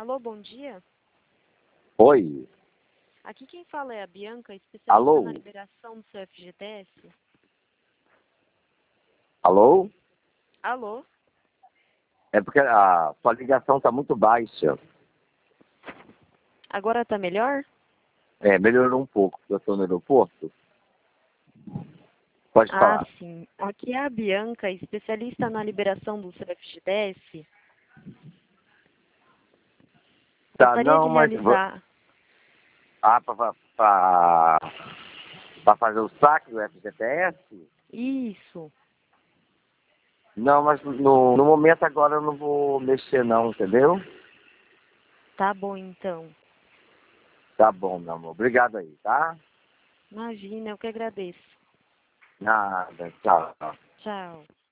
Alô, bom dia. Oi. Aqui quem fala é a Bianca, especialista Alô? na liberação do seu FGTS. Alô? Alô? É porque a sua ligação está muito baixa. Agora tá melhor? É, melhorou um pouco, porque eu estou no aeroporto. Pode Ah, falar. sim. Aqui é a Bianca, especialista na liberação do seu FGTS. Tá, Gostaria de não, mas... realizar... Ah, para fazer o saque do FGTS? Isso. Não, mas no momento agora eu não vou mexer não, entendeu? Tá bom, então. Tá bom, meu amor. Obrigado aí, tá? Imagina, eu que agradeço. Nada, tchau. Tchau.